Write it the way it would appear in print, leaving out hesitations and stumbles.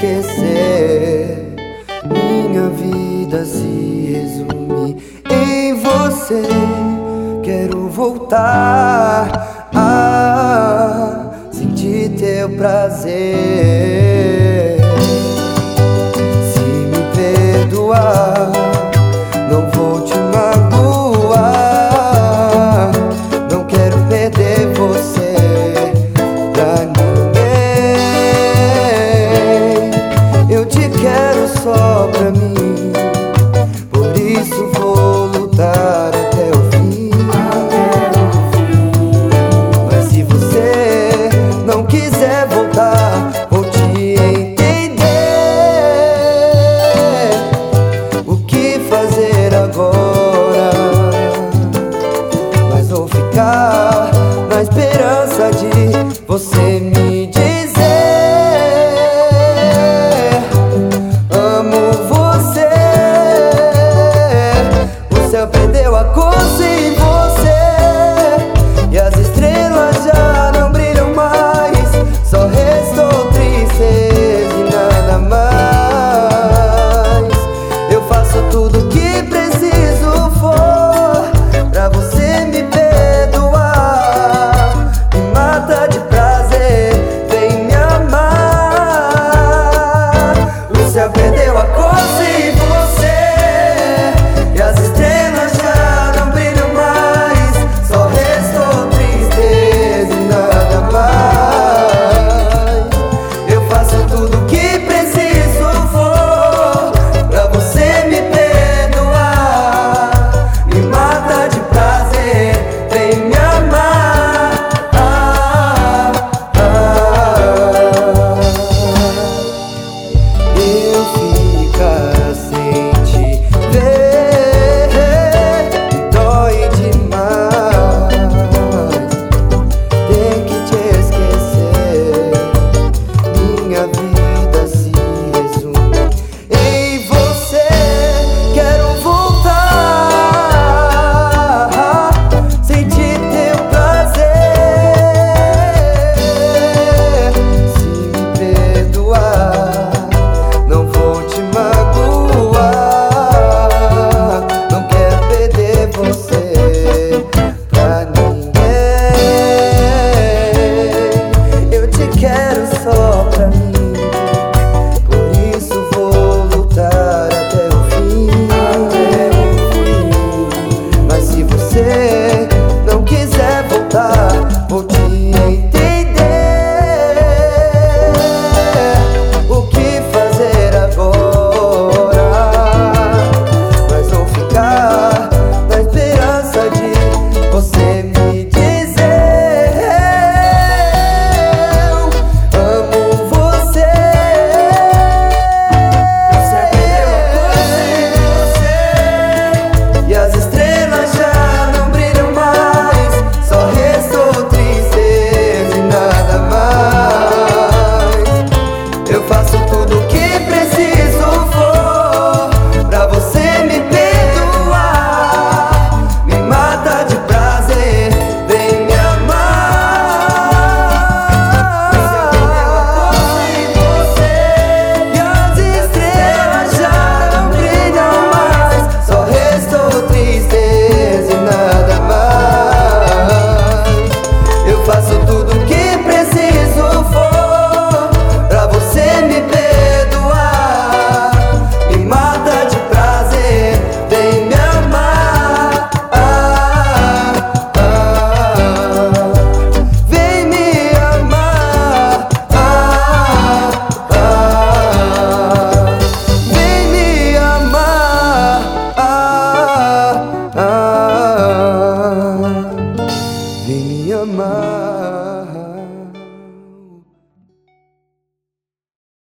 esquecer. Minha vida se resume em você. Quero voltar a sentir teu prazer. Se me perdoar, não vou te magoar. Não quero perder você pra ninguém. Eu te quero só pra mim, por isso vou lutar até o fim. Mas se você não quiser voltar, vou te entender. O que fazer agora? Mas vou ficar na esperança de você me dizer: amo você. O céu perdeu a cor sem você, e as estrelas já não brilham mais. Só restou tristeza e nada mais. Eu faço tudo que preciso for pra você me perdoar. Me mata de prazer, vem me amar. O céu perdeu a cor sem você, e as estrelas já não brilham mais. Só restou tristeza e nada mais. Eu faço tudo que preciso for pra você me perdoar. Me mata de prazer, vem me amar. Eu ficar sem te ver me dói demais. Tem que te esquecer. Minha vida se resume em você. Quero voltar, sentir teu prazer. Se me perdoar, não vou te magoar. Não quero perder você pra ninguém. Eu te quero só pra mim, por isso vou lutar até o fim. Mas se você não quiser voltar, vou te entender. O que fazer agora? Mas vou ficar na esperança de você me dizer: eu amo você. Você perdeu a cor sem você, e as estrelas já não brilham mais. Só restou tristeza e nada mais. Eu faço tudo o que preciso for pra você me perdoar. Me mata de prazer, vem me amar. Você perdeu a cor sem você, e as estrelas já não brilham mais. Só restou tristeza e nada mais. Eu faço tudo o que preciso for pra você me perdoar. Me mata de prazer, vem me amar. Vem me amar. Vem me amar. Vem me amar.